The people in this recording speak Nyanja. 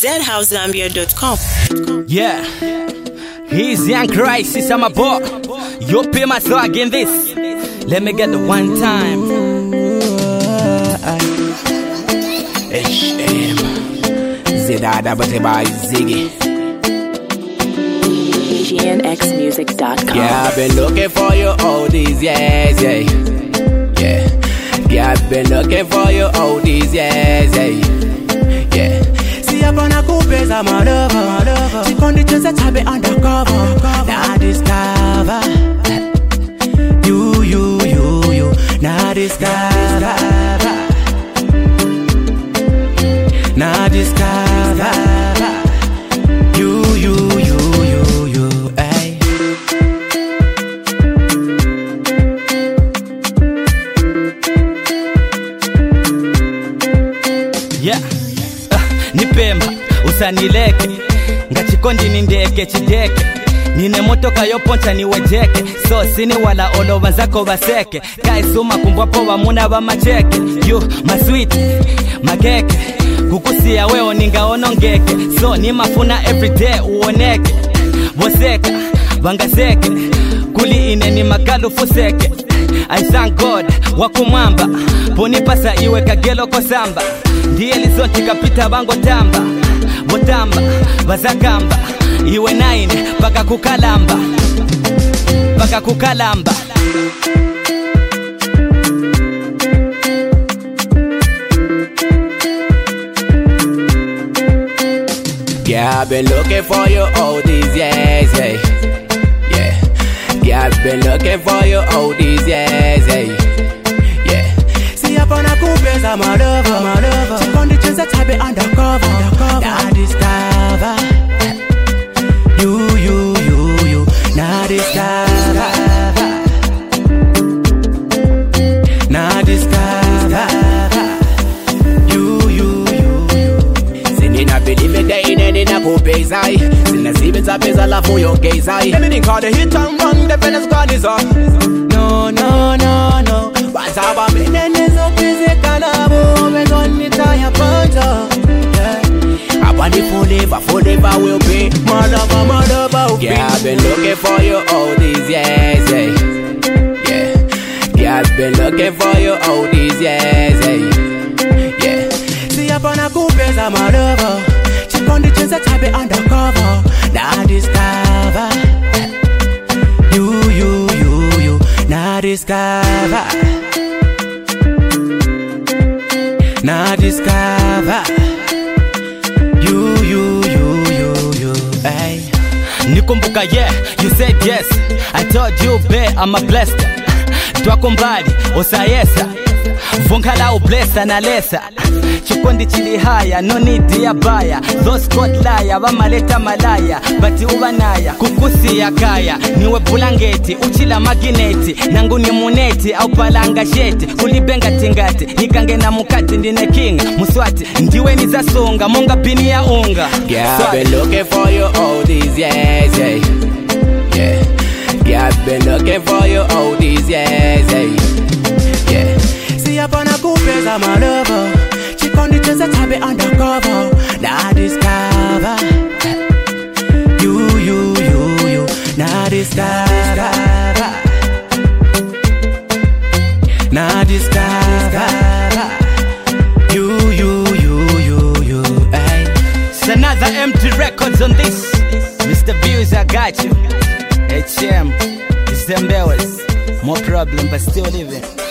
zhousegambia.com. Yeah, he's Young Crisis, I'm a boy. You pay my swag in this. Let me get the one time. HM Zidada by Ziggy. GNXmusic.com. Yeah, I've been looking for you all these years, yeah. Yeah, I've been looking for you all these years, yeah. See up on a coupe, I'm a lover. See conditions that I've been undercover. Now discover you. Now discover. Now discover you. Ay. Yeah. Nipemba usanileke ngachikondi nindeke chideke nine motoka yoponcha niwejeke so sini wala olo banzako baseke kaisuma kumbwapo bamuna bamacheke you masweet mageke kukusia weo ningaonongeke so ni mafuna everyday uoneke boseka bangaseke kuli ine ni magalu fuseke I thank God wakumwamba ponipasa iwe kagelo kosamba ndiye lizonti kapita bango tamba botamba bazakamba iwe naine paka kukalamba Yeah, I've been looking for you all these years, yeah, I've been looking for you all these years, yeah. See up on a coupe, I'm a lover. See conditions that I've been undercover. Now discover you. Now discover. Now discover you. Sinina believe that in any na coupe zai. Sinna sibenza pesa la for your gaze eye. Let me call the hit and run, the Venice God is on. No. Bazaba menezo kizekanabo mezonitaya panja. Forever will be my lover. Yeah, I've been looking for you all these years, yeah, I've been looking for you all these years, yeah. See up on a coupe, I'm a lover. Check on the chance that I've been undercover. Now discover you. Now discover. Now discover you. Ay. Nikumbuka, yeah, you said yes. I told you, babe, I'm a blessed. Twako mbali, osayesa Vongala ublesa na lesa Chikondi chili haya, no need ya baya. Those got liar, wamaleta malaya Bati ubanaya, kukusi ya kaya Niwe bulangeti, uchila magineti Nangu ni muneti, au palanga sheti Kulibenga tingati, nikange na mukati ndine kinga Muswati, ndiwe nizasonga, monga bini ya unga. Yeah, I've been looking for you all these years, yeah, I've been looking for you all these years, yeah. See up on a coupe, I'm a lover. Check on the chance that I've been undercover. Now discover you. Now discover. Now discover you. Ay. It's another empty records on this. Mr. Views, I got you. HM, it's them bells. More problem, but still living.